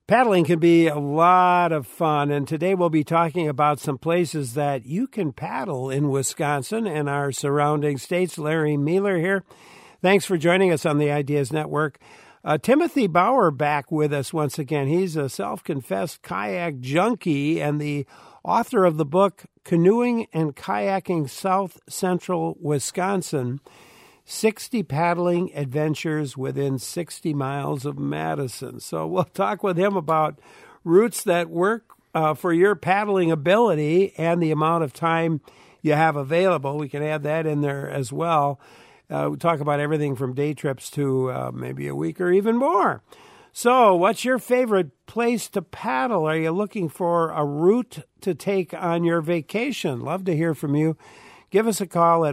Paddling can be a lot of fun, and today we'll be talking about some places that you can paddle in Wisconsin and our surrounding states. Larry Mueller here. Thanks for joining us on the Ideas Network. Timothy Bauer back with us once again. He's a self-confessed kayak junkie and the author of the book Canoeing and Kayaking South Central Wisconsin, 60 Paddling Adventures Within 60 Miles of Madison. So we'll talk with him about routes that work for your paddling ability and the amount of time you have available. We can add that in there as well. We talk about everything from day trips to maybe a week or even more. So what's your favorite place to paddle? Are you looking for a route to take on your vacation? Love to hear from you. Give us a call at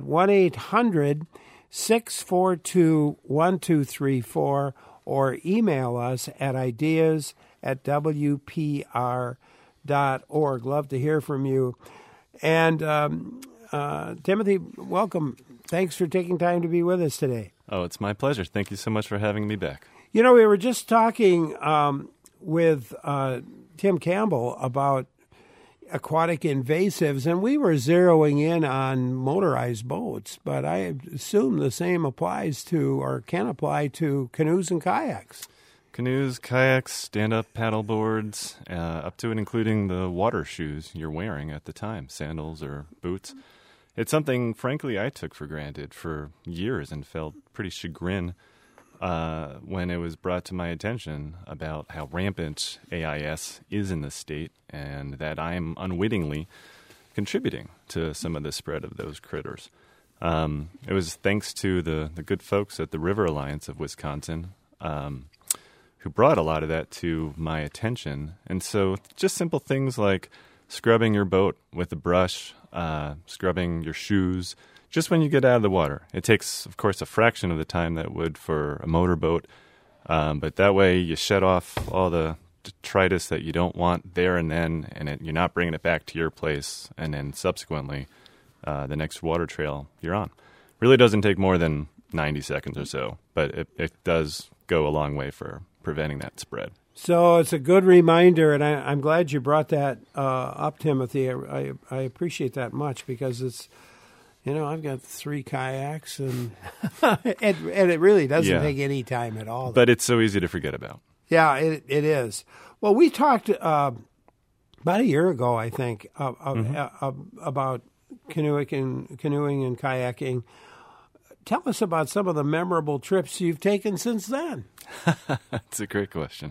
1-800-642-1234 or email us at ideas@wpr.org. Love to hear from you. And Timothy, welcome. Thanks for taking time to be with us today. Oh, it's my pleasure. Thank you so much for having me back. You know, we were just talking with Tim Campbell about aquatic invasives, and we were zeroing in on motorized boats, but I assume the same applies to or can apply to canoes and kayaks. Canoes, kayaks, stand-up paddle boards, up to and including the water shoes you're wearing at the time, sandals or boots. It's something, frankly, I took for granted for years and felt pretty chagrin when it was brought to my attention about how rampant AIS is in the state and that I am unwittingly contributing to some of the spread of those critters. It was thanks to the good folks at the River Alliance of Wisconsin who brought a lot of that to my attention. And so just simple things like scrubbing your boat with a brush, scrubbing your shoes, just when you get out of the water. It takes, of course, a fraction of the time that would for a motorboat, but that way you shed off all the detritus that you don't want there and then, and you're not bringing it back to your place, and then subsequently the next water trail you're on. Really doesn't take more than 90 seconds or so, but it does go a long way for preventing that spread. So it's a good reminder, and I'm glad you brought that up, Timothy. I appreciate that much because it's, you know, I've got 3 kayaks, and it really doesn't take any time at all. But it's so easy to forget about. Yeah, it is. Well, we talked about a year ago, I think, about canoeing and kayaking. Tell us about some of the memorable trips you've taken since then. That's a great question.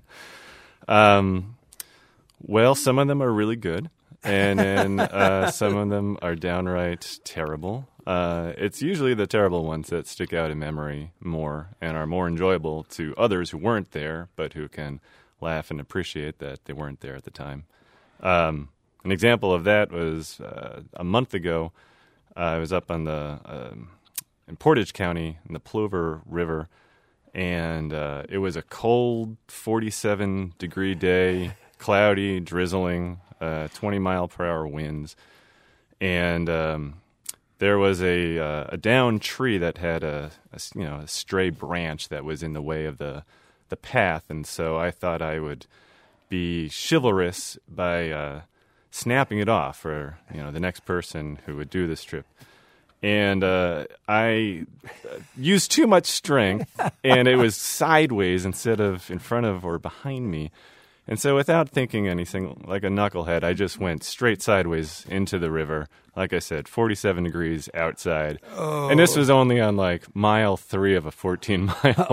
Well, some of them are really good, and then some of them are downright terrible. It's usually the terrible ones that stick out in memory more and are more enjoyable to others who weren't there, but who can laugh and appreciate that they weren't there at the time. An example of that was a month ago. I was up on in Portage County in the Plover River, and it was a cold 47-degree day, cloudy, drizzling, 20-mile-per-hour winds. And there was a downed tree that had a stray branch that was in the way of the path. And so I thought I would be chivalrous by snapping it off for the next person who would do this trip. And I used too much strength, and it was sideways instead of in front of or behind me. And so without thinking anything, like a knucklehead, I just went straight sideways into the river. Like I said, 47 degrees outside. Oh. And this was only on like mile 3 of a 14-mile trip.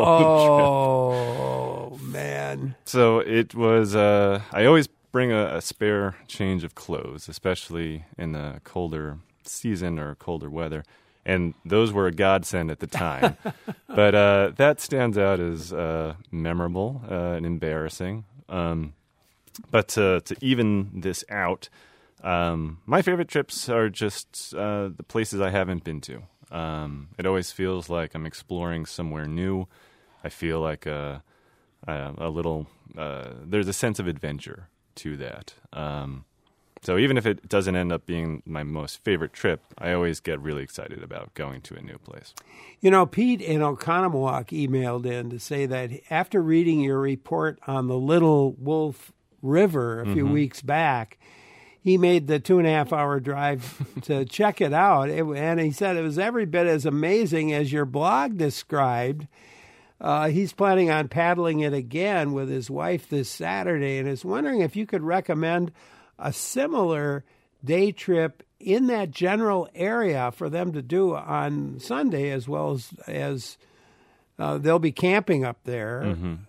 Oh, man. So it was, I always bring a spare change of clothes, especially in the colder season or colder weather, and those were a godsend at the time. But that stands out as memorable and embarrassing. But to even this out, my favorite trips are just the places I haven't been to. It always feels like I'm exploring somewhere new. I feel like a little there's a sense of adventure to that. So even if it doesn't end up being my most favorite trip, I always get really excited about going to a new place. You know, Pete in Oconomowoc emailed in to say that after reading your report on the Little Wolf River a few weeks back, he made the 2.5-hour drive to check it out. And he said it was every bit as amazing as your blog described. He's planning on paddling it again with his wife this Saturday and is wondering if you could recommend a similar day trip in that general area for them to do on Sunday, as well as they'll be camping up there.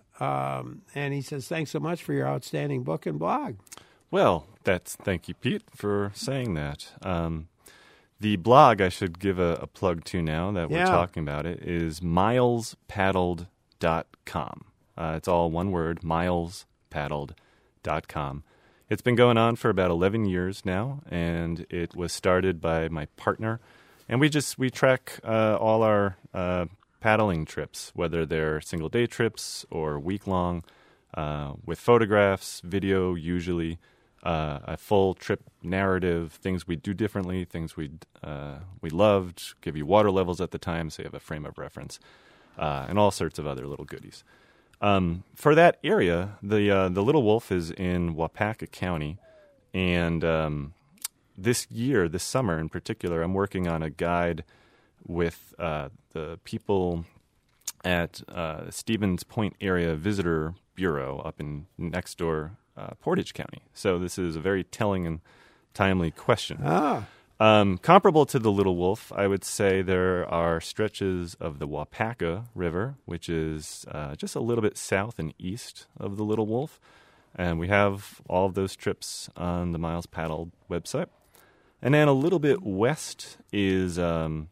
And he says, thanks so much for your outstanding book and blog. Well, thank you, Pete, for saying that. The blog I should give a plug to now that we're talking about it is milespaddled.com. It's all one word, milespaddled.com. It's been going on for about 11 years now, and it was started by my partner. And we track all our paddling trips, whether they're single-day trips or week-long, with photographs, video usually, a full trip narrative, things we do differently, things we loved, give you water levels at the time so you have a frame of reference, and all sorts of other little goodies. For that area, the Little Wolf is in Waupaca County, and this summer in particular, I'm working on a guide with the people at Stevens Point Area Visitor Bureau up in next door Portage County. So this is a very telling and timely question. Comparable to the Little Wolf, I would say there are stretches of the Waupaca River, which is just a little bit south and east of the Little Wolf. And we have all of those trips on the Miles Paddled website. And then a little bit west is the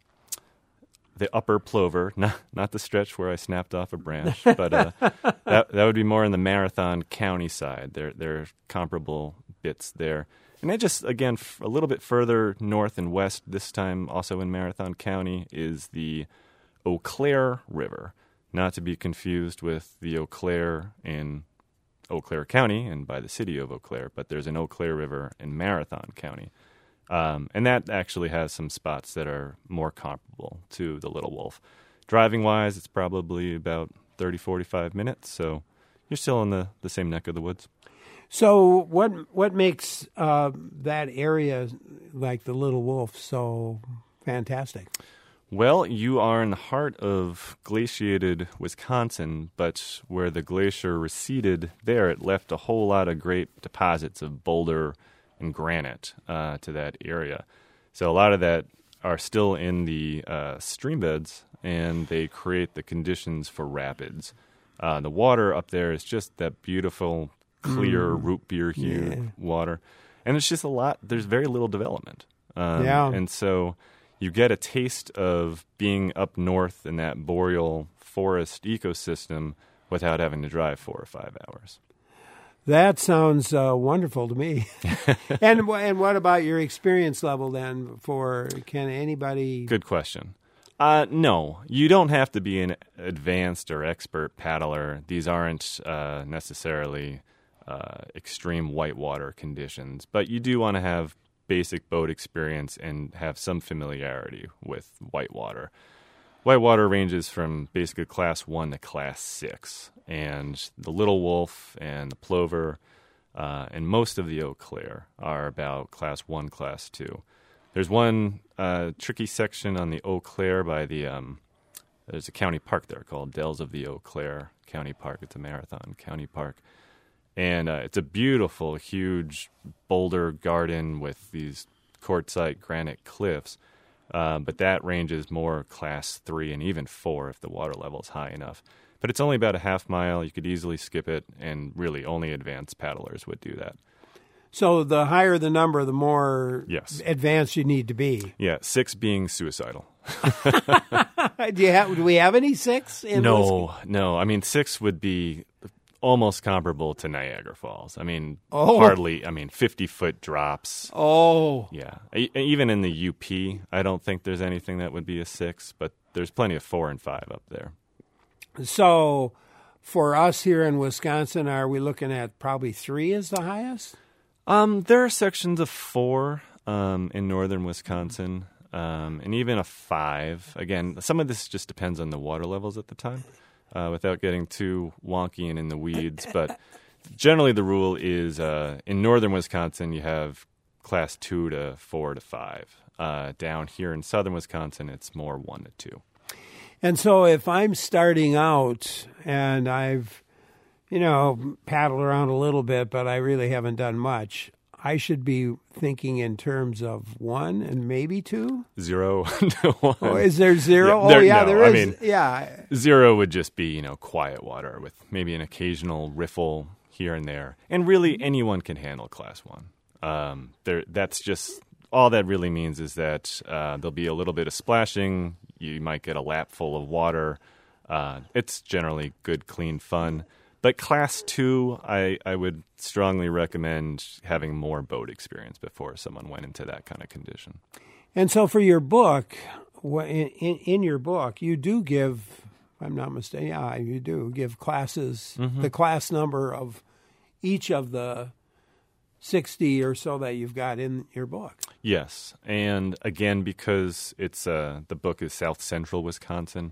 Upper Plover, not the stretch where I snapped off a branch, but that would be more in the Marathon County side. There are comparable bits there. And then just, again, a little bit further north and west, this time also in Marathon County, is the Eau Claire River, not to be confused with the Eau Claire in Eau Claire County and by the city of Eau Claire, but there's an Eau Claire River in Marathon County. And that actually has some spots that are more comparable to the Little Wolf. Driving-wise, it's probably about 30, 45 minutes, so you're still in the same neck of the woods. So what makes that area like the Little Wolf so fantastic? Well, you are in the heart of glaciated Wisconsin, but where the glacier receded there, it left a whole lot of great deposits of boulder and granite to that area. So a lot of that are still in the stream beds, and they create the conditions for rapids. The water up there is just that beautiful, clear, root beer hued water. And it's just there's very little development. And so you get a taste of being up north in that boreal forest ecosystem without having to drive 4 or 5 hours. That sounds wonderful to me. And what about your experience level then? Can anybody? Good question. No, you don't have to be an advanced or expert paddler. These aren't necessarily extreme whitewater conditions, but you do want to have basic boat experience and have some familiarity with whitewater. Whitewater ranges from basically Class 1 to Class 6, and the Little Wolf and the Plover and most of the Eau Claire are about Class 1, Class 2. There's one tricky section on the Eau Claire by there's a county park there called Dells of the Eau Claire County Park. It's a Marathon County Park. And it's a beautiful, huge boulder garden with these quartzite granite cliffs. But that ranges more Class 3 and even 4 if the water level is high enough. But it's only about a half mile. You could easily skip it, and really only advanced paddlers would do that. So the higher the number, the more advanced you need to be. Yeah, 6 being suicidal. Do we have any 6? No. I mean, 6 would be almost comparable to Niagara Falls. I mean, hardly. I mean, 50-foot drops. Oh. Yeah. Even in the UP, I don't think there's anything that would be a 6, but there's plenty of 4 and 5 up there. So for us here in Wisconsin, are we looking at probably 3 as the highest? There are sections of 4 in northern Wisconsin, and even a 5. Again, some of this just depends on the water levels at the time, without getting too wonky and in the weeds. But generally the rule is in northern Wisconsin you have class 2 to 4 to 5. Down here in southern Wisconsin, it's more 1 to 2. And so if I'm starting out and I've, paddled around a little bit, but I really haven't done much, I should be thinking in terms of 1 and maybe 2? 0 to 1. Oh, is there 0? Yeah, there is. Yeah. 0 would just be, quiet water with maybe an occasional riffle here and there. And really anyone can handle class 1. That's just all that really means is that there'll be a little bit of splashing. You might get a lap full of water. It's generally good, clean fun. But class 2, I would strongly recommend having more boat experience before someone went into that kind of condition. And so for your book, in your book, you do give, if I'm not mistaken, you do give classes, the class number of each of the 60 or so that you've got in your book. Yes. And again, because it's the book is South Central Wisconsin,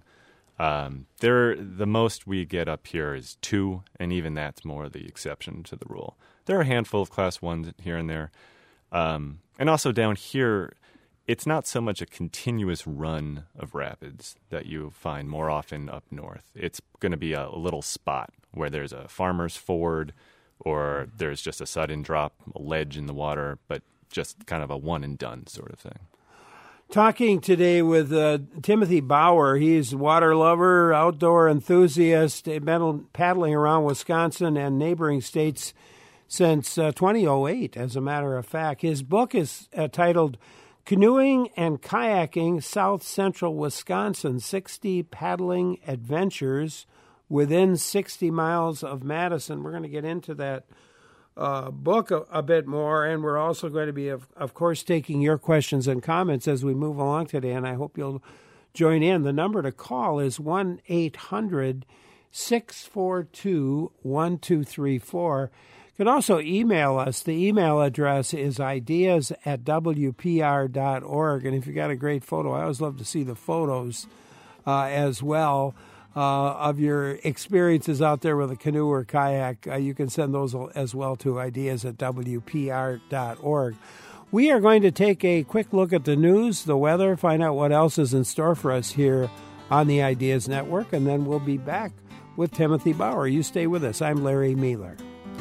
the most we get up here is 2, and even that's more the exception to the rule. There are a handful of class 1s here and there. And also down here, it's not so much a continuous run of rapids that you find more often up north. It's going to be a little spot where there's a farmer's ford or there's just a sudden drop, a ledge in the water, but just kind of a one and done sort of thing. Talking today with Timothy Bauer. He's a water lover, outdoor enthusiast, been paddling around Wisconsin and neighboring states since 2008, as a matter of fact. His book is titled Canoeing and Kayaking South Central Wisconsin, 60 Paddling Adventures Within 60 Miles of Madison. We're going to get into that book a bit more, and we're also going to be, of course, taking your questions and comments as we move along today, and I hope you'll join in. The number to call is 1-800-642-1234. You can also email us. The email address is ideas@wpr.org, and if you got a great photo, I always love to see the photos as well. Of your experiences out there with a canoe or kayak, you can send those as well to ideas@wpr.org. We are going to take a quick look at the news, the weather, find out what else is in store for us here on the Ideas Network, and then we'll be back with Timothy Bauer. You stay with us. I'm Larry Meiler.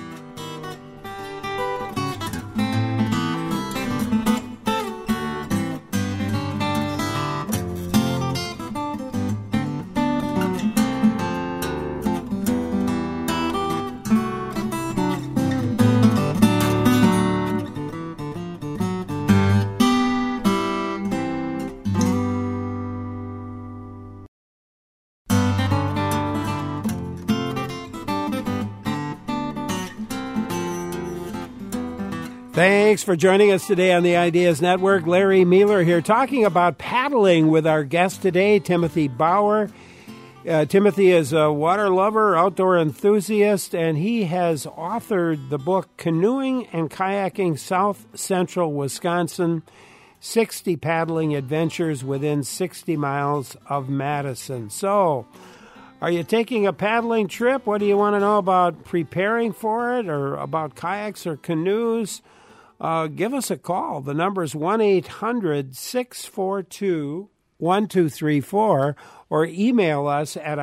Thanks for joining us today on the Ideas Network. Larry Meiler here talking about paddling with our guest today, Timothy Bauer. Timothy is a water lover, outdoor enthusiast, and he has authored the book Canoeing and Kayaking South Central Wisconsin, 60 Paddling Adventures Within 60 Miles of Madison. So, are you taking a paddling trip? What do you want to know about preparing for it, or about kayaks or canoes? Give us a call. The number is 1-800-642-1234, or email us at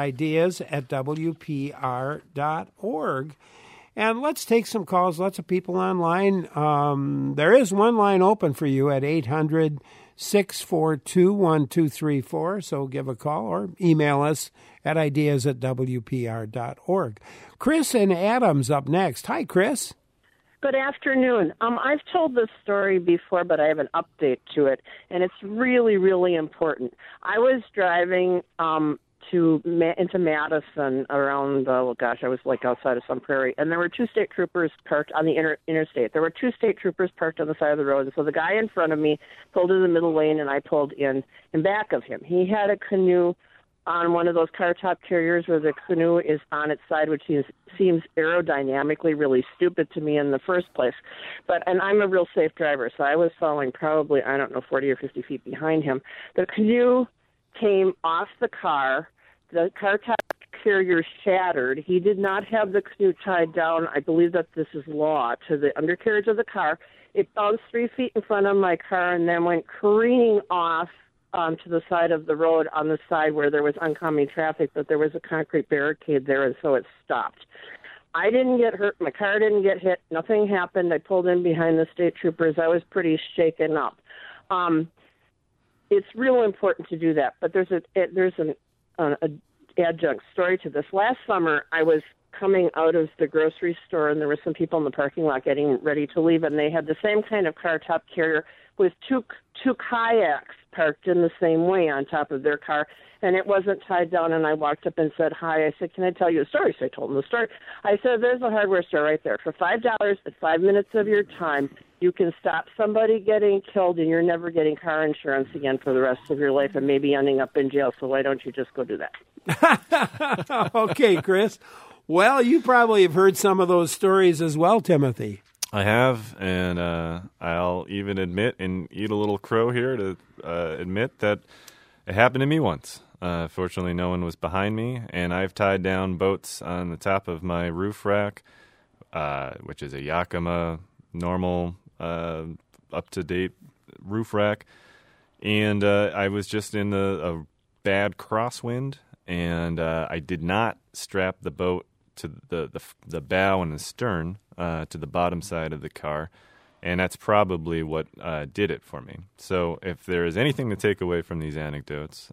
ideas@wpr.org. And let's take some calls. Lots of people online. There is one line open for you at 800-642-1234, so give a call or email us at ideas@wpr.org. Chris and Adam's up next. Hi, Chris. Good afternoon. I've told this story before, but I have an update to it, and it's really, really important. I was driving into Madison around, I was like outside of some prairie, and there were 2 state troopers parked on the interstate. There were 2 state troopers parked on the side of the road, and so the guy in front of me pulled in the middle lane, and I pulled in back of him. He had a canoe on one of those car top carriers where the canoe is on its side, which seems aerodynamically really stupid to me in the first place. And I'm a real safe driver, so I was following probably, 40 or 50 feet behind him. The canoe came off the car. The car top carrier shattered. He did not have the canoe tied down. I believe that this is law, to the undercarriage of the car. It bounced 3 feet in front of my car and then went careening off to the side of the road, on the side where there was oncoming traffic, but there was a concrete barricade there, and so it stopped. I didn't get hurt. My car didn't get hit. Nothing happened. I pulled in behind the state troopers. I was pretty shaken up. It's real important to do that, but there's an adjunct story to this. Last summer, I was coming out of the grocery store, and there were some people in the parking lot getting ready to leave, and they had the same kind of car top carrier with two kayaks parked in the same way on top of their car, and it wasn't tied down. And I walked up and said hi. I said, "Can I tell you a story?" So I told them the story. I said, "There's a hardware store right there. For $5 and 5 minutes of your time, you can stop somebody getting killed, and you're never getting car insurance again for the rest of your life, and maybe ending up in jail. So why don't you just go do that?" Okay, Chris. Well, you probably have heard some of those stories as well, Timothy. I have, and I'll even admit and eat a little crow here to admit that it happened to me once. Fortunately, no one was behind me, and I've tied down boats on the top of my roof rack, which is a Yakima normal, up-to-date roof rack, and I was just in a bad crosswind, and I did not strap the boat to the bow and the stern to the bottom side of the car, and that's probably what did it for me. So if there is anything to take away from these anecdotes,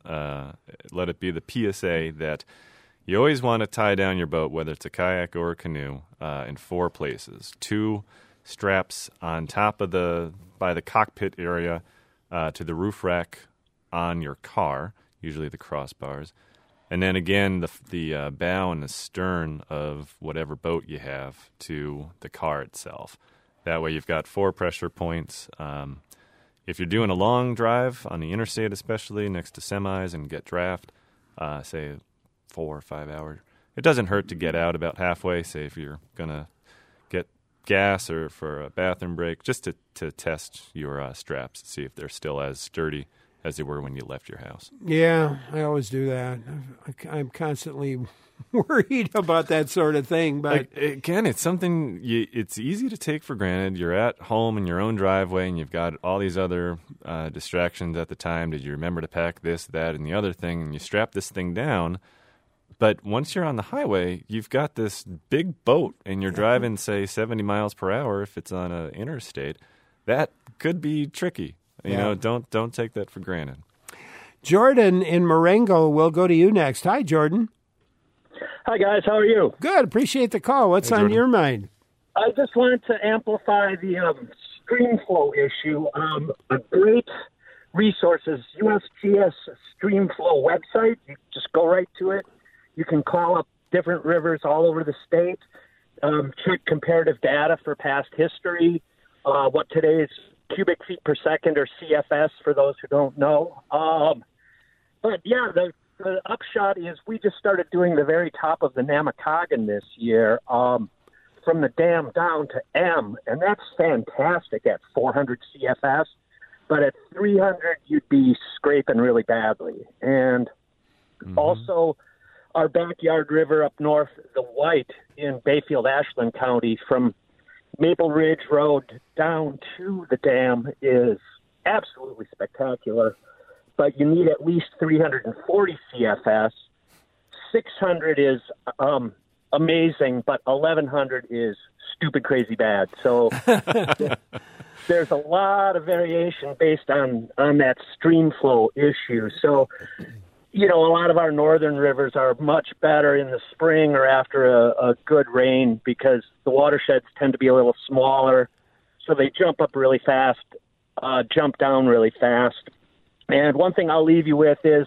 let it be the PSA that you always want to tie down your boat, whether it's a kayak or a canoe, in 4 places. 2 straps on top of by the cockpit area to the roof rack on your car, usually the crossbars. And then again, the bow and the stern of whatever boat you have to the car itself. That way you've got 4 pressure points. If you're doing a long drive on the interstate, especially next to semis and get draft, say 4 or 5 hours, it doesn't hurt to get out about halfway, say if you're going to get gas or for a bathroom break, just to test your straps, see if they're still as sturdy as they were when you left your house. Yeah, I always do that. I'm constantly worried about that sort of thing. But again, it's something it's easy to take for granted. You're at home in your own driveway, and you've got all these other distractions at the time. Did you remember to pack this, that, and the other thing? And you strap this thing down. But once you're on the highway, you've got this big boat, and you're driving, say, 70 miles per hour if it's on an interstate. That could be tricky. You know, don't take that for granted. Jordan in Marengo will go to you next. Hi, Jordan. Hi, guys. How are you? Good. Appreciate the call. What's on your mind? I just wanted to amplify the streamflow issue. A great resource is USGS Streamflow website. You just go right to it. You can call up different rivers all over the state, check comparative data for past history, what today's cubic feet per second, or CFS for those who don't know. But yeah, the upshot is we just started doing the very top of the Namakagon this year, from the dam down to M, and that's fantastic at 400 CFS. But at 300, you'd be scraping really badly. And also our backyard river up north, the White in Bayfield, Ashland County, from Maple Ridge Road down to the dam is absolutely spectacular, but you need at least 340 CFS. 600 is amazing, but 1100 is stupid crazy bad. So there's a lot of variation based on that stream flow issue. So, you know, a lot of our northern rivers are much better in the spring or after a good rain because the watersheds tend to be a little smaller. So they jump up really fast, jump down really fast. And one thing I'll leave you with is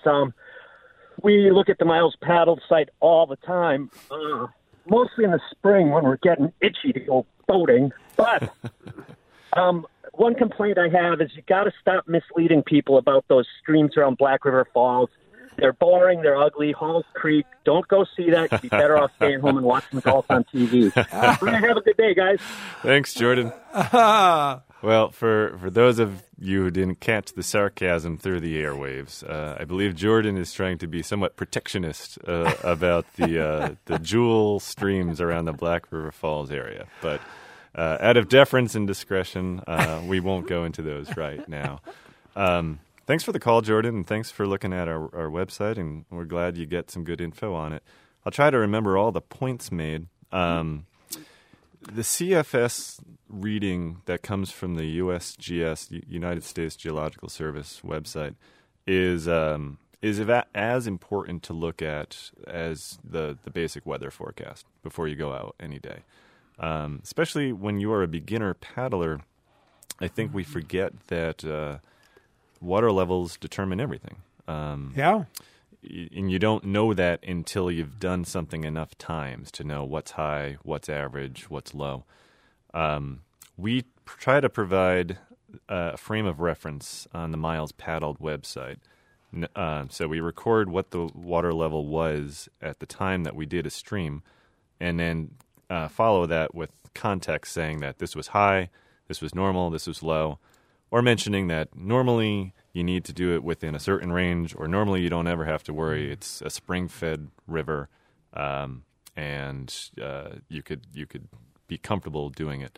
we look at the miles paddled site all the time, mostly in the spring when we're getting itchy to go boating. But one complaint I have is you got to stop misleading people about those streams around Black River Falls. They're boring. They're ugly. Halls Creek. Don't go see that. You'd be better off staying home and watching golf on TV. Have a good day, guys. Thanks, Jordan. Well, for those of you who didn't catch the sarcasm through the airwaves, I believe Jordan is trying to be somewhat protectionist about the jewel streams around the Black River Falls area. But out of deference and discretion, we won't go into those right now. Thanks for the call, Jordan, and thanks for looking at our website, and we're glad you get some good info on it. I'll try to remember all the points made. The CFS reading that comes from the USGS, United States Geological Service website, is as important to look at as the basic weather forecast before you go out any day. Especially when you are a beginner paddler, I think we forget that water levels determine everything. Yeah. And you don't know that until you've done something enough times to know what's high, what's average, what's low. We try to provide a frame of reference on the Miles Paddled website. So we record what the water level was at the time that we did a stream, and then follow that with context saying that this was high, this was normal, this was low, or mentioning that normally you need to do it within a certain range, or normally you don't ever have to worry. It's a spring-fed river, and you could be comfortable doing it.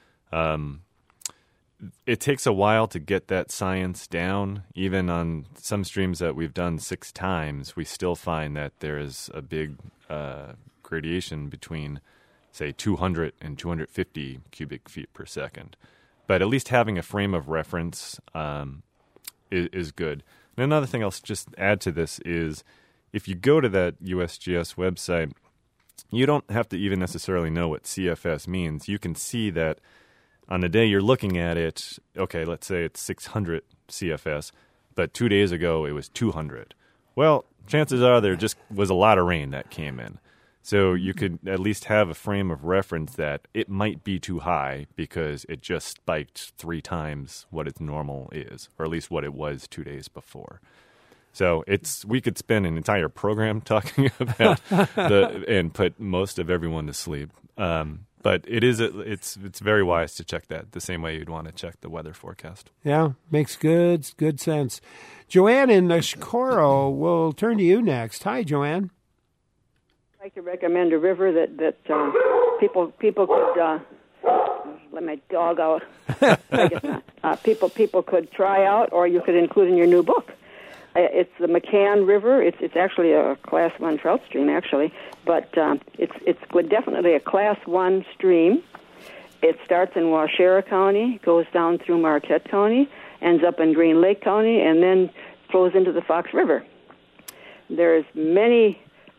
It takes a while to get that science down. Even on some streams that we've done 6 times, we still find that there is a big gradation between, say, 200 and 250 cubic feet per second. But at least having a frame of reference is good. And another thing I'll just add to this is if you go to that USGS website, you don't have to even necessarily know what CFS means. You can see that on the day you're looking at it, okay, let's say it's 600 CFS, but 2 days ago it was 200. Well, chances are there just was a lot of rain that came in. So you could at least have a frame of reference that it might be too high because it just spiked 3 times what its normal is, or at least what it was 2 days before. So we could spend an entire program talking about and put most of everyone to sleep. But it's very wise to check that the same way you'd want to check the weather forecast. Yeah, makes good sense. Joanne in Nashkoro, we'll turn to you next. Hi, Joanne. I'd like to recommend a river that people could let my dog out. I guess not. People could try out, or you could include in your new book. It's the McCann River. It's actually a Class 1 trout stream, actually, but it's definitely a Class 1 stream. It starts in Waushara County, goes down through Marquette County, ends up in Green Lake County, and then flows into the Fox River. There's many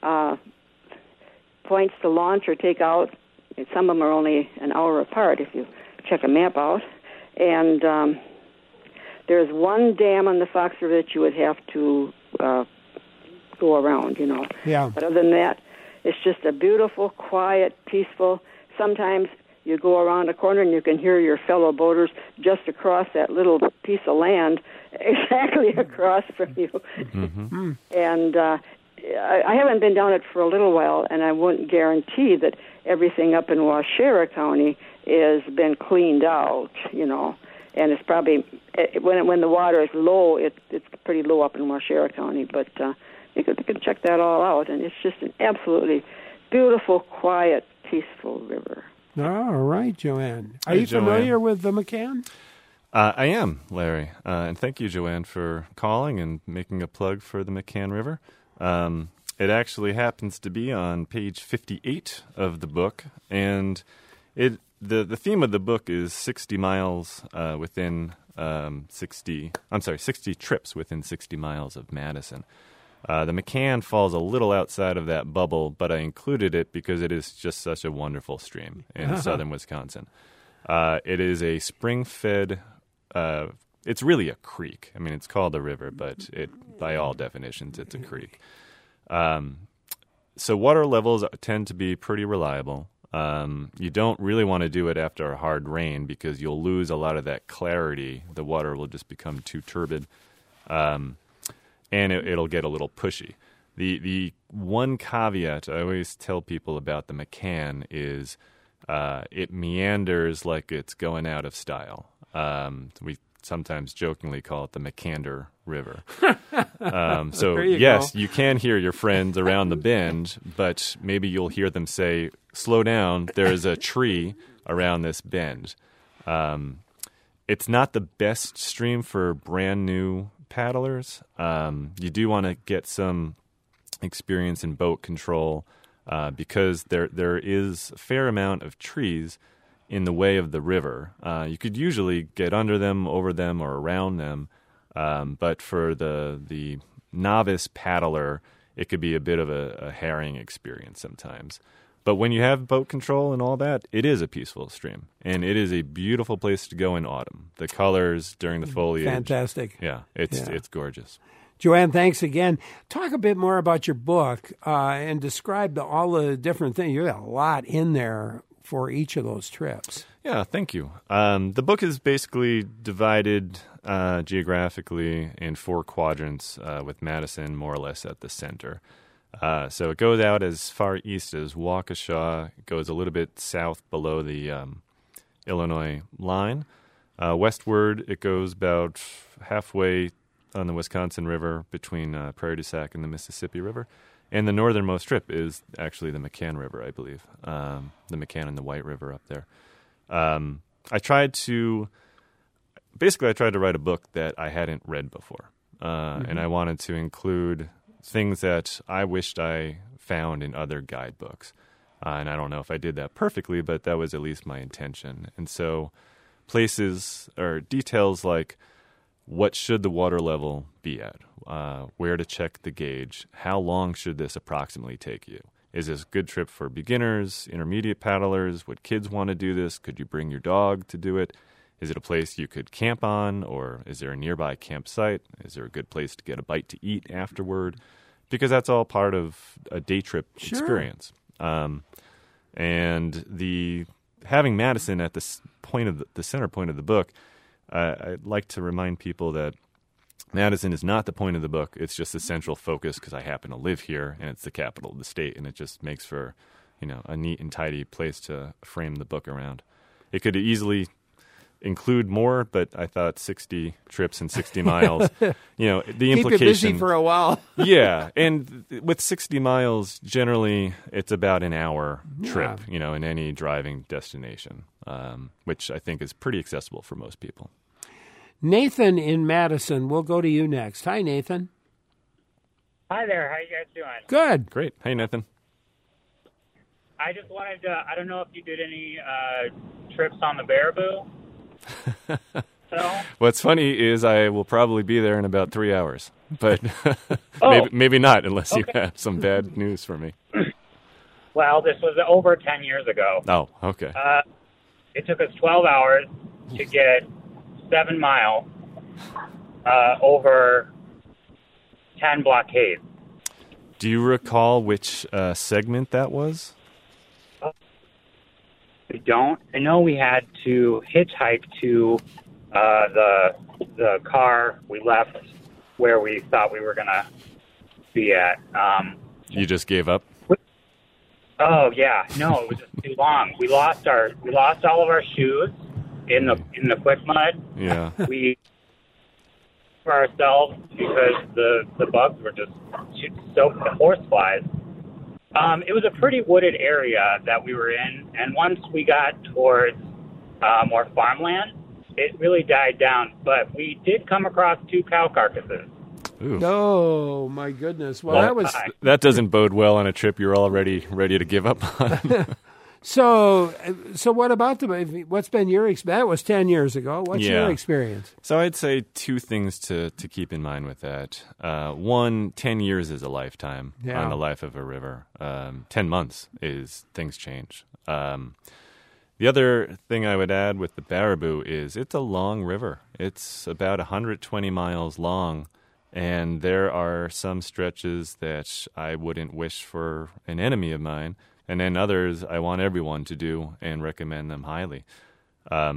points to launch or take out. Some of them are only an hour apart if you check a map out. And there's one dam on the Fox River that you would have to go around, Yeah. But other than that, it's just a beautiful, quiet, peaceful. Sometimes you go around a corner and you can hear your fellow boaters just across that little piece of land, exactly across from you. Mm-hmm. And I haven't been down it for a little while, and I wouldn't guarantee that everything up in Waushara County has been cleaned out, And it's probably, when the water is low, it's pretty low up in Waushara County. But you can check that all out, and it's just an absolutely beautiful, quiet, peaceful river. All right, Joanne. Are you familiar with the McCann? I am, Larry. And thank you, Joanne, for calling and making a plug for the McCann River. It actually happens to be on page 58 of the book, and the theme of the book is 60 miles within 60 trips within 60 miles of Madison. The McCann falls a little outside of that bubble, but I included it because it is just such a wonderful stream in southern Wisconsin. It is a spring-fed, it's really a creek. I mean, it's called a river, but by all definitions, it's a creek. So water levels tend to be pretty reliable. You don't really want to do it after a hard rain because you'll lose a lot of that clarity. The water will just become too turbid. and it'll get a little pushy. The one caveat I always tell people about the McCann is it meanders like it's going out of style. We sometimes jokingly call it the McCander River. So yes, you can hear your friends around the bend, but maybe you'll hear them say, "Slow down, there's a tree around this bend." It's not the best stream for brand new paddlers. You do want to get some experience in boat control because there is a fair amount of trees in the way of the river. You could usually get under them, over them, or around them, but for the novice paddler, it could be a bit of a harrowing experience sometimes. But when you have boat control and all that, it is a peaceful stream, and it is a beautiful place to go in autumn. The colors during the foliage. Fantastic. Yeah, it's gorgeous. Joanne, thanks again. Talk a bit more about your book and describe all the different things. You got a lot in there for each of those trips. Yeah, thank you. The book is basically divided geographically in 4 quadrants with Madison more or less at the center. So it goes out as far east as Waukesha. It goes a little bit south below the Illinois line. Westward, it goes about halfway on the Wisconsin River between Prairie du Sac and the Mississippi River. And the northernmost strip is actually the McCann River, I believe. The McCann and the White River up there. I tried to write a book that I hadn't read before. And I wanted to include things that I wished I found in other guidebooks. And I don't know if I did that perfectly, but that was at least my intention. And so places or details like what should the water level be at, where to check the gauge, how long should this approximately take you? Is this a good trip for beginners, intermediate paddlers? Would kids want to do this? Could you bring your dog to do it? Is it a place you could camp on, or is there a nearby campsite? Is there a good place to get a bite to eat afterward? Because that's all part of a day trip experience. And having Madison at the center point of the book, I'd like to remind people that Madison is not the point of the book. It's just the central focus because I happen to live here, and it's the capital of the state, and it just makes for, a neat and tidy place to frame the book around. It could easily include more, but I thought 60 trips and 60 miles, the implication. Keep you busy for a while. Yeah, and with 60 miles, generally it's about an hour trip, in any driving destination, which I think is pretty accessible for most people. Nathan in Madison, we'll go to you next. Hi, Nathan. Hi there. How you guys doing? Good. Great. Hey, Nathan. I just wanted to, I don't know if you did any trips on the Baraboo. What's funny is I will probably be there in about 3 hours, but Oh. maybe not unless you Okay. have some bad news for me. Well, this was over 10 years ago. Oh, okay. It took us 12 hours to get 7 miles over 10 blockades. Do you recall which segment that was? We don't. I know we had to hitchhike to the car we left where we thought we were going to be at. You just gave up? Oh yeah, no, it was just too long. We lost all of our shoes in the quick mud. Yeah. We for ourselves because the bugs were just soaked with horse flies. It was a pretty wooded area that we were in, and once we got towards more farmland, it really died down. But we did come across 2 cow carcasses. Ooh. Oh, my goodness. Well, that doesn't bode well on a trip you're already ready to give up on. So what about what's been your experience? That was 10 years ago. What's your experience? So I'd say 2 things to keep in mind with that. 1, 10 years is a lifetime on the life of a river. 10 months is things change. The other thing I would add with the Baraboo is it's a long river. It's about 120 miles long, and there are some stretches that I wouldn't wish for an enemy of mine, and then others I want everyone to do and recommend them highly.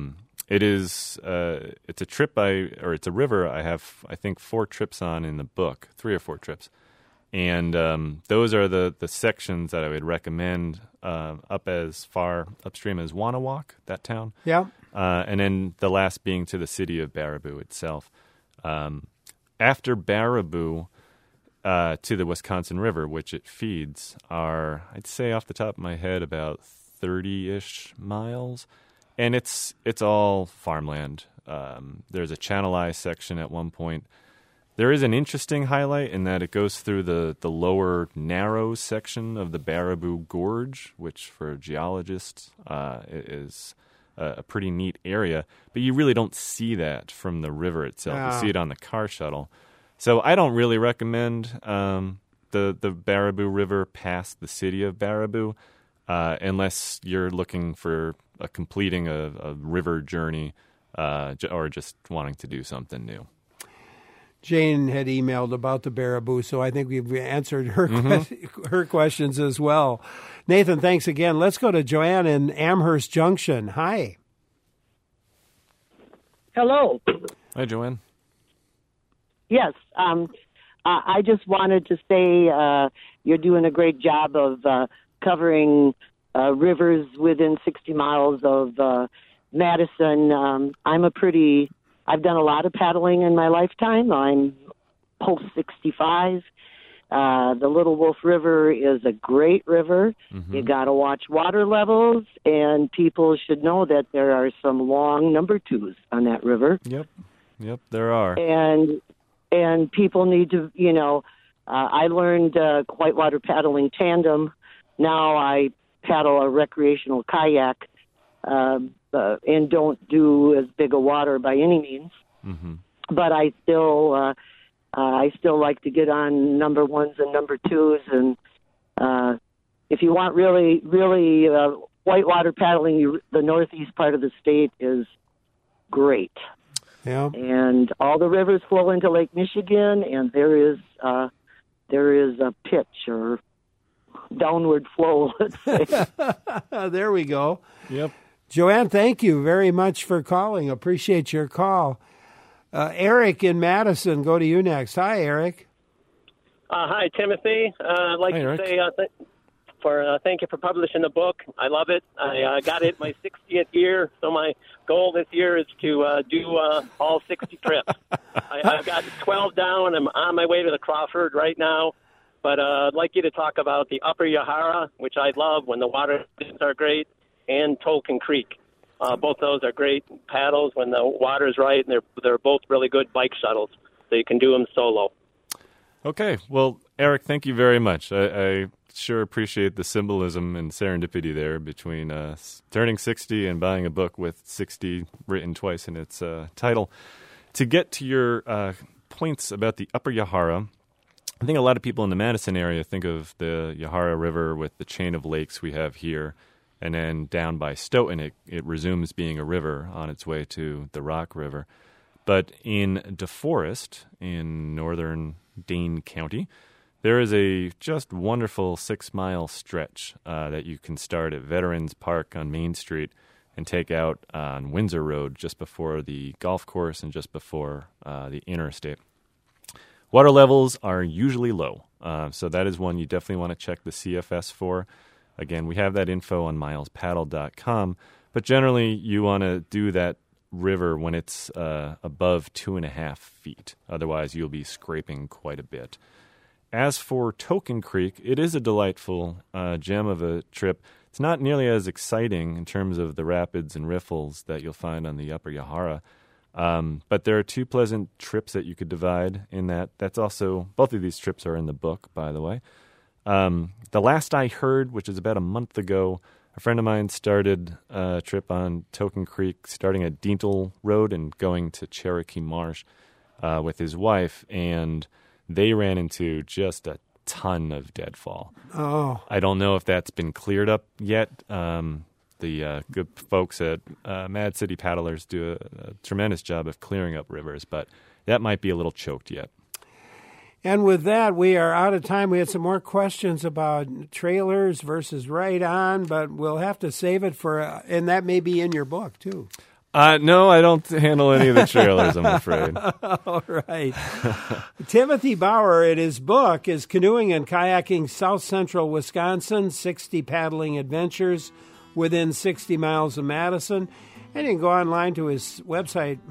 It is. It's a trip it's a river I have, I think, 4 trips on in the book, 3 or 4 trips. And those are the sections that I would recommend up as far upstream as Wanawak, that town. Yeah. And then the last being to the city of Baraboo itself. After Baraboo to the Wisconsin River, which it feeds, are, I'd say off the top of my head, about 30-ish miles. And it's all farmland. There's a channelized section at one point. There is an interesting highlight in that it goes through the lower narrow section of the Baraboo Gorge, which for geologists is a pretty neat area. But you really don't see that from the river itself. Wow. You see it on the car shuttle. So I don't really recommend the Baraboo River past the city of Baraboo unless you're looking for completing a river journey or just wanting to do something new. Jane had emailed about the Baraboo, so I think we've answered her questions as well. Nathan, thanks again. Let's go to Joanne in Amherst Junction. Hi. Hello. Hi, Joanne. Yes. I just wanted to say you're doing a great job of covering rivers within 60 miles of Madison. I've done a lot of paddling in my lifetime. I'm post 65. The Little Wolf River is a great river. Mm-hmm. You got to watch water levels, and people should know that there are some long number 2s on that river. Yep, there are. And people need to, I learned whitewater paddling tandem. Now I paddle a recreational kayak. And don't do as big a water by any means. Mm-hmm. But I still like to get on number 1s and number 2s. And if you want really, really whitewater paddling, the northeast part of the state is great. Yeah. And all the rivers flow into Lake Michigan, and there is a pitch or downward flow, let's say. There we go. Yep. Joanne, thank you very much for calling. Appreciate your call. Eric in Madison, go to you next. Hi, Eric. Hi, Timothy. I'd like to Eric. say thank you for publishing the book. I love it. I got it my 60th year, so my goal this year is to do all 60 trips. I've got 12 down. I'm on my way to the Crawford right now. But I'd like you to talk about the Upper Yahara, which I love when the water are great, and Tolkien Creek. Both those are great paddles when the water's right, and they're both really good bike shuttles, so you can do them solo. Okay. Well, Eric, thank you very much. I sure appreciate the symbolism and serendipity there between turning 60 and buying a book with 60 written twice in its title. To get to your points about the Upper Yahara, I think a lot of people in the Madison area think of the Yahara River with the chain of lakes we have here. And then down by Stoughton, it resumes being a river on its way to the Rock River. But in DeForest, in northern Dane County, there is a just wonderful 6-mile stretch that you can start at Veterans Park on Main Street and take out on Windsor Road just before the golf course and just before the interstate. Water levels are usually low, so that is one you definitely want to check the CFS for. Again, we have that info on milespaddle.com, but generally you want to do that river when it's above 2.5 feet. Otherwise, you'll be scraping quite a bit. As for Tolkien Creek, it is a delightful gem of a trip. It's not nearly as exciting in terms of the rapids and riffles that you'll find on the Upper Yahara, but there are 2 pleasant trips that you could divide in that. That's also, both of these trips are in the book, by the way. The last I heard, which is about a month ago, a friend of mine started a trip on Tolkien Creek, starting at Dintle Road and going to Cherokee Marsh with his wife, and they ran into just a ton of deadfall. Oh. I don't know if that's been cleared up yet. The good folks at Mad City Paddlers do a tremendous job of clearing up rivers, but that might be a little choked yet. And with that, we are out of time. We had some more questions about trailers versus ride-on, but we'll have to save it for, and that may be in your book, too. No, I don't handle any of the trailers, I'm afraid. All right. Timothy Bauer, in his book, is Canoeing and Kayaking South Central Wisconsin, 60 Paddling Adventures Within 60 Miles of Madison. And you can go online to his website,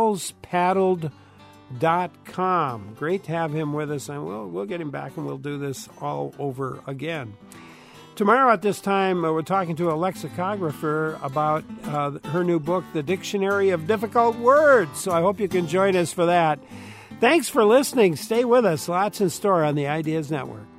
milespaddled.com. Great to have him with us, and we'll get him back, and we'll do this all over again. Tomorrow at this time, we're talking to a lexicographer about her new book, The Dictionary of Difficult Words. So I hope you can join us for that. Thanks for listening. Stay with us. Lots in store on the Ideas Network.